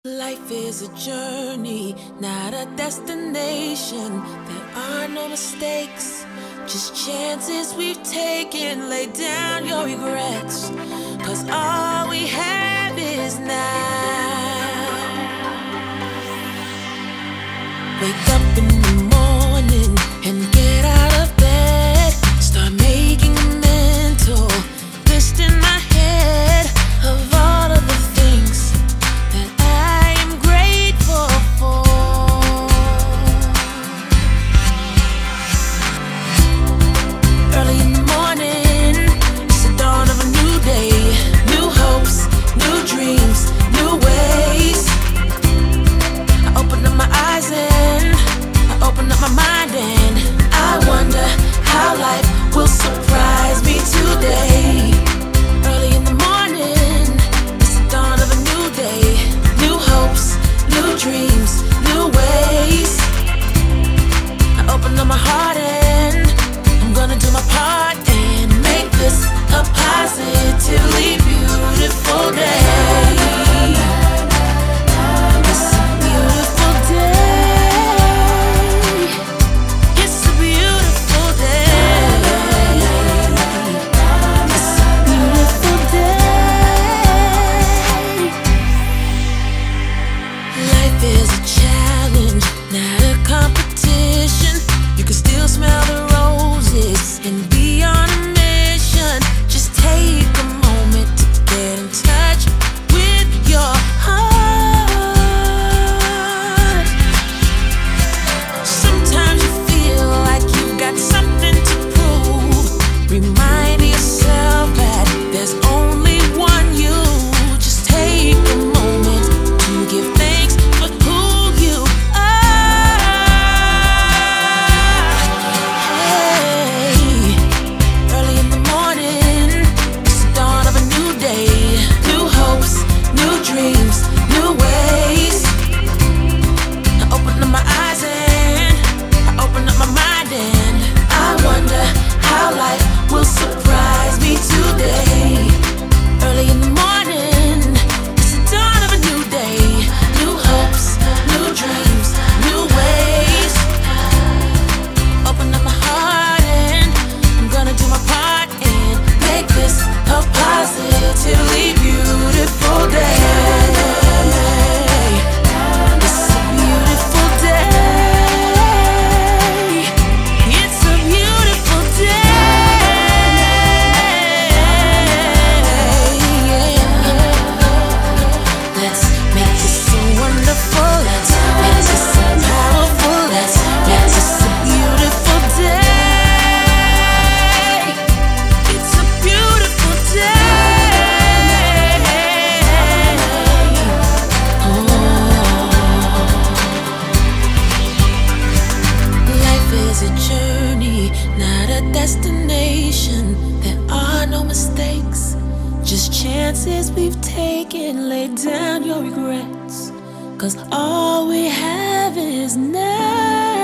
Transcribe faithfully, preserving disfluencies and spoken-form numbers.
Life is a journey, not a destination. There are no mistakes, just chances we've taken. Lay down your regrets, cause all we have is now. Wake up in the morning and get out of bed. Start making a mental list in my head of all of the things that I am grateful for. Early in the morning, it's the dawn of a new day. New hopes, new dreams, new ways. I open up my eyes and I open up my mind, and I wonder how life will surprise me today. Early in the morning, it's the dawn of a new day. New hopes, new dreams, new ways. I open up my heart and I'm gonna do my part and make this a positively beautiful day. It's a beautiful day. It's a beautiful day. It's a beautiful day. Life is a challenge, not a competition. You can still smell the roses and be on a mission. Just take a moment to get in touch with your heart. Sometimes you feel like you've got something to prove. Remind yourself that there's only one you. Just take a moment to give thanks for who you are. Hey, early in the morning, it's the dawn of a new day. New hopes, new dreams, new ways. I open up my eyes and I open up my mind, and I wonder how life will surprise me today. Early in the morning, it's the dawn of a new day. New hopes, new dreams, new ways. Open up my heart and I'm gonna do my part and make this a positively beautiful day. It's a beautiful day. It's a beautiful day. Let's make this so wonderful. Let's make this so powerful. Let's make this a beautiful day. It's a beautiful day. Oh. Life is a journey, not a destination. There are no mistakes, just chances we've taken. Lay down your regrets, cause all we have is now.